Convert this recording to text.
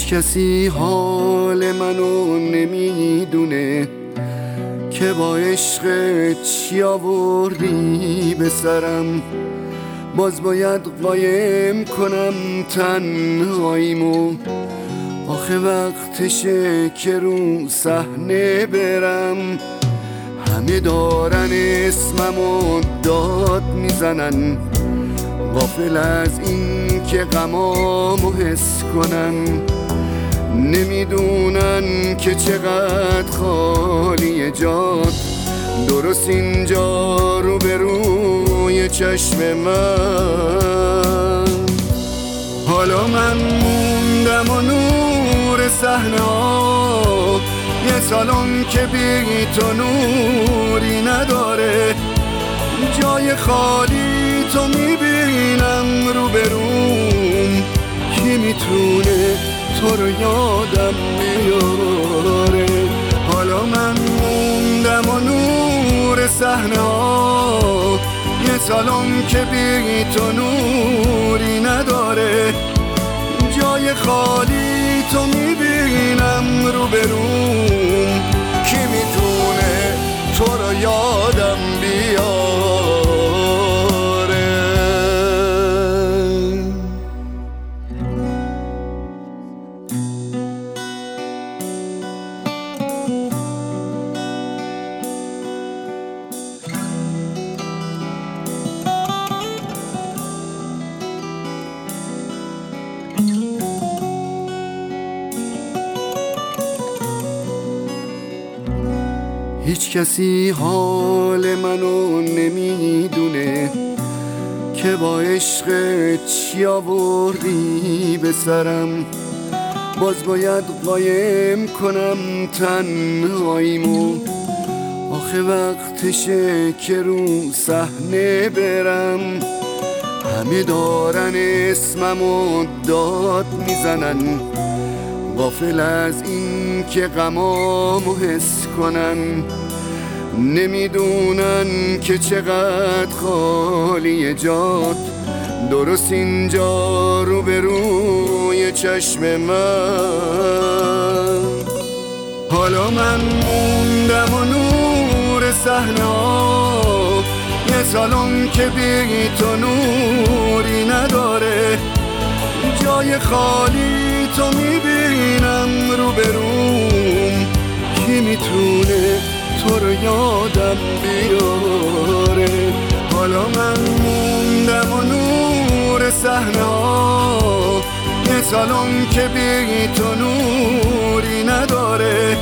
کسی حال منو نمیدونه که با عشق چی آوردی به سرم. باز باید قایم کنم تنهاییمو، آخه وقتشه که رو صحنه برم. همه دارن اسممو داد میزنن، غافل از این که غمامو حس کنن. نمیدونن که چقدر خالی جاد، درست اینجا رو به روی چشم من. حالا من موندم و نور صحنه ها، یه سالن که بی تو نوری نداره. جای خالی تو میبینم رو به روم، کی میتونه تو رو یادم بیاره. حالا من موندم و نور صحنه ها، یه سالن که بی تو نوری نداره. جای خالی تو میبینم رو به روم، کی میتونه تو رو یادم بیاره. هیچ کسی حال منو نمیدونه که با عشق چی آوردی به سرم. باز باید قایم کنم تنهاییمو، آخه وقتشه که رو صحنه برم. همه دارن اسممو داد میزنن، غافل از این که غمامو حس کنن. نمیدونن که چقدر خالی جاد، درست اینجا رو به روی چشم من. حالا من موندم و نور صحنه ها، یه سالن که بی تو نوری نداره. جای خالی تو میبینم رو به روم، کی میتونه تو رو یادم بیاره. حالا من موندم و نور صحنه ها، یه سالن که بی تو نوری نداره.